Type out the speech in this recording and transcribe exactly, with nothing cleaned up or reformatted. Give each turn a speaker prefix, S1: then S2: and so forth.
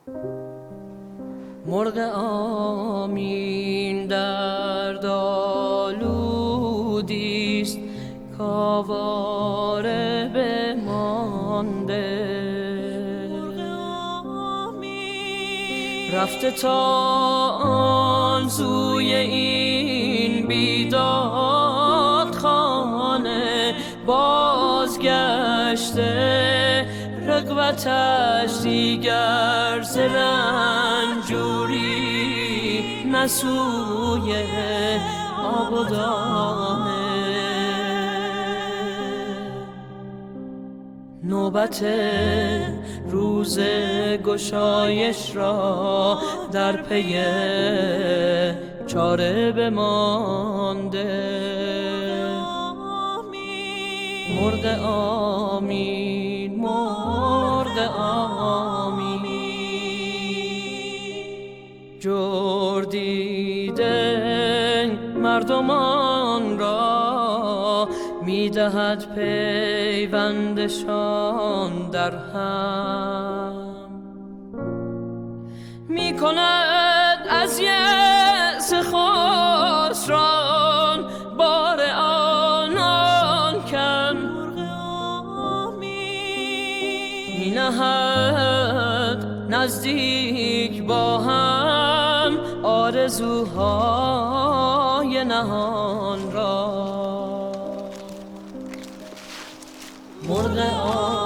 S1: مرغ آمین درد آلودیست کآواره بمانده، رفته تا آن سوی این بیداد خانه، بازگشته رغبتش دیگر ز رنجوری نه سوی آب و دانه. نوبت روز گشایش را در پی چاره بمانده، مرغ آمین مرغ آمین. جور دیده مردمان را میدهد پیوندشان در هم، میکند از یأس خسران بار آنان کم، مینهد نزدیک با هم آرزوهای نهان را. مرغ